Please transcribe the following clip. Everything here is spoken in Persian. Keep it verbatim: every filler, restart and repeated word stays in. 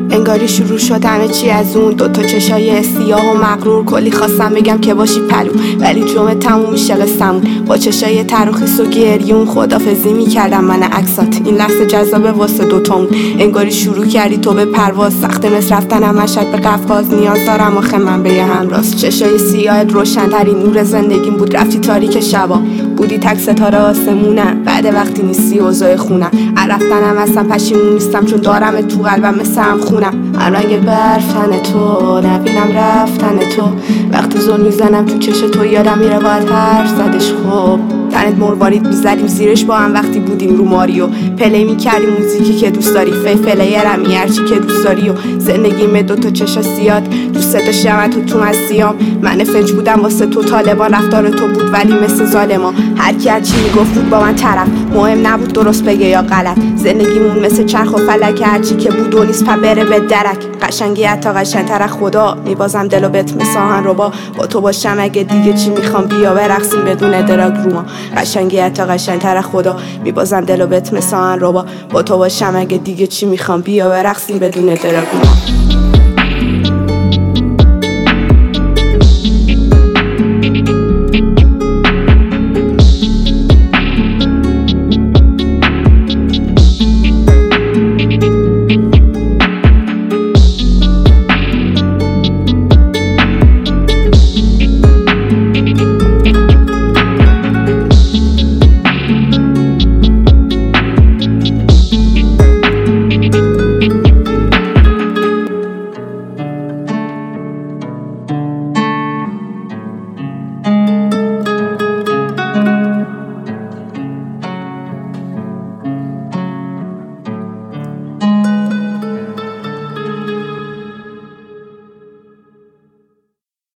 انگاری شروع شد همه چی از اون دوتا چشای سیاه و مغرور. کلی خواستم بگم که باشی پلو، ولی جمعه تموم میشه قصمون. با چشای ترخیص و گریون خدافزی میکردم من عکسات. این لحظه جذابه واسه دوتامون. انگاری شروع کردی تو به پرواز، سخت مثل رفتنم مشهد به قفقاز. نیاز دارم آخه من به یه همراست. چشای سیاهت روشن‌ترین نور زندگیم بود. رفتی تاریک شبا، بودی تک ستاره آسمونم. بعد وقتی نیستی اوضاع خونم. رفتنم اصلا پشیمون نیستم، چون دارم تو قلبم مثل هم خونم. من رنگ برفتن تو نبینم رفتن تو. وقتی ظلم میزنم تو چش تو یادم میره باید حرف زدش. خب تنت مروارید میزدیم زیرش با هم وقتی بودیم رو ماریو. پلی میکردیم موزیکی که دوست داری، فی فلیرم هرچی که دوست داری. و زندگیم دوتا چشا سیاد، دوست داشتم تو تو مسیام. من فنج بودم واسه تو، طالبان رفتار تو بود ولی مثل ظالما. هر کی هر چی میگفت بود با من طرف، مهم نبود درست بگه یا غلط. زندگیمون مثل چرخ و فلک، هرچی که بود و نیست پا بره به درک. قشنگی حتی قشنگتر خدا، میبازم دل و بت مساهن رو با با تو باشم. اگه دیگه چی میخوام بیا برقصیم بدون دراگ روما. قشنگی حتی قشنگتر خدا، میبازم دل و بت مساهن رو با با تو باشم. اگه دیگه چی میخوام بیا برقصیم بدون دراگ روما.